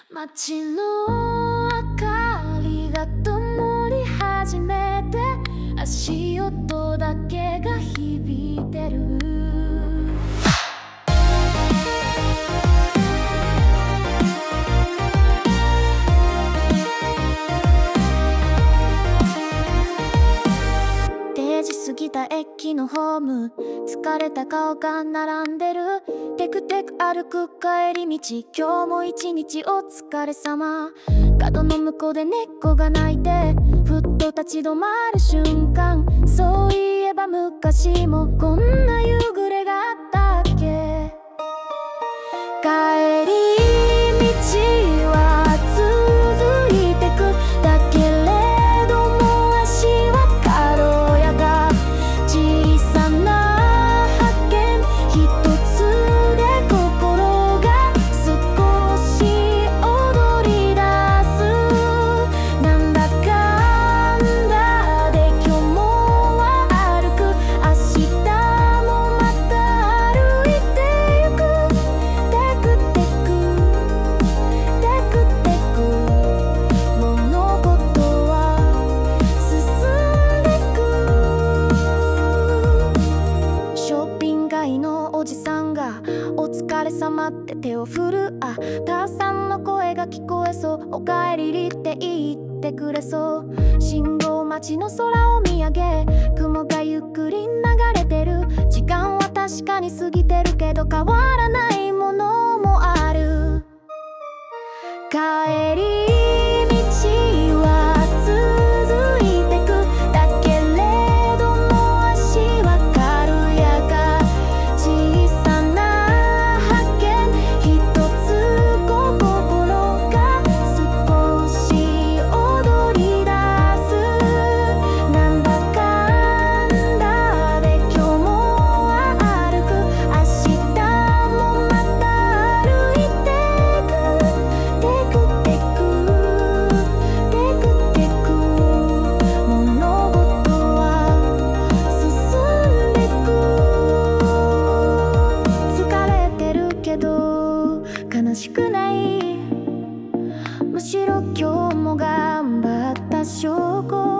街の明かりが灯り始めて、足音だけが響いてる。定時過ぎた駅のホーム、疲れた顔が並んでる。テクテク歩く帰り道、今日も一日お疲れ様。角の向こうで猫が鳴いて、ふっと立ち止まる瞬間、そういえば昔もこんな夕暮れがあったっけ。帰り道は続いてくだけれども、足は軽やか。小さな発見一つで心が少し踊り出す。なんだかんだで今日も歩く、明日もまた歩いてゆく。テクテクテクテク物事は進んでく。ショッピング街のおじさんがお疲れ様って手を振る。あ、ターさんの声が聞こえそう。おかえりって言ってくれそう。信号待ちの空を見上げ、雲がゆっくり流れてる。時間は確かに過ぎてるけど、変わらないものもある。帰り道は続いてくだけれども、足は軽やか。小さな発見一つ、心が少し踊り出す。なんだかんだで今日も歩く、明日もまた歩いてく。テクテクテクテク物事は進んでく。疲れてるけど悲しくない。むしろ今日も頑張った証拠。